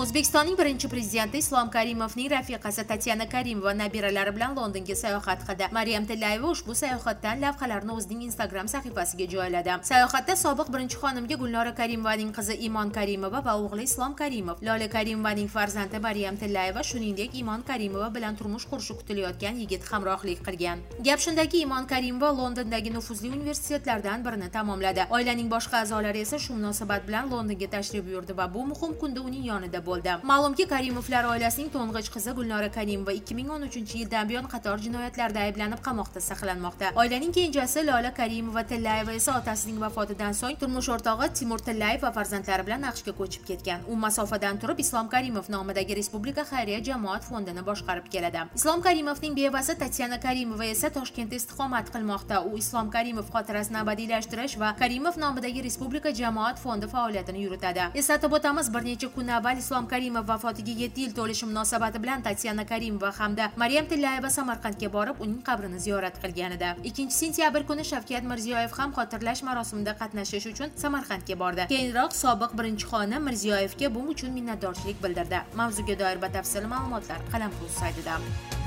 O'zbekistonning birinchi prezidenti Islom Karimovning rafiqasi Tatyana Karimova nabiralari bilan Londonga sayohat qildi. Maryam Tillayeva ushbu sayohatdan lavhalarni o'zining Instagram sahifasiga joyladi. Sayohatda sobiq birinchi xonimga Gulnora Karimovaning qizi Imon Karimova va o'g'li Islom Karimov, Lola Karimovaning farzandi Maryam Tillayeva, shuningdek Imon Karimova bilan turmush qurishi kutilayotgan yigit hamrohlik qilgan. Gap shundaki, Imon Karimova Londondagi nufuzli universitetlardan birini tamomladi. Oilaning boshqa a'zolari esa shu munosabat bilan Londonga tashrif buyurdi va bu muhim kunda uning yonida bo'ldi. Ma'lumki, Karimovlar oilasining to'ng'ich qizi Gulnora Karimova 2013-yildan buyon qator jinoyatlarda ayblanib qamoqda saqlanmoqda. Oilaning kenjasi Lola Karimova Tillayeva esa otasining vafotidan so'ng turmush o'rtog'i Timur Tillayev va farzandlari bilan AQShga ko'chib ketgan. U masofadan turib Islom Karimov nomidagi Respublika xayriya jamoat fondini boshqarib keladi. Islom Karimovning bevasi Tatyana Karimova esa Toshkentda istiqomat qilmoqda. U Islom Karimov xotirasini abadiylashtirish va Karimov nomidagi Respublika jamoat fondi faoliyatini yuritadi. Eslatib o'tamiz, bir necha kun avval Islom Karimov vafotiga 7 yil to'lishi munosabati bilan Tatyana Karimova hamda Maryam Tillayeva Samarqandga borib, uning qabrini ziyorat qilgan edi. 2-sentyabr kuni Shavkat Mirziyoyev ham xotirlash marosimida qatnashish uchun Samarqandga bordi. Keyinroq sobiq birinchi xonim Mirziyoyevga bu uchun minnatdorchilik bildirdi. Mavzuga doir batafsil ma'lumotlar Qalamko'z saytida.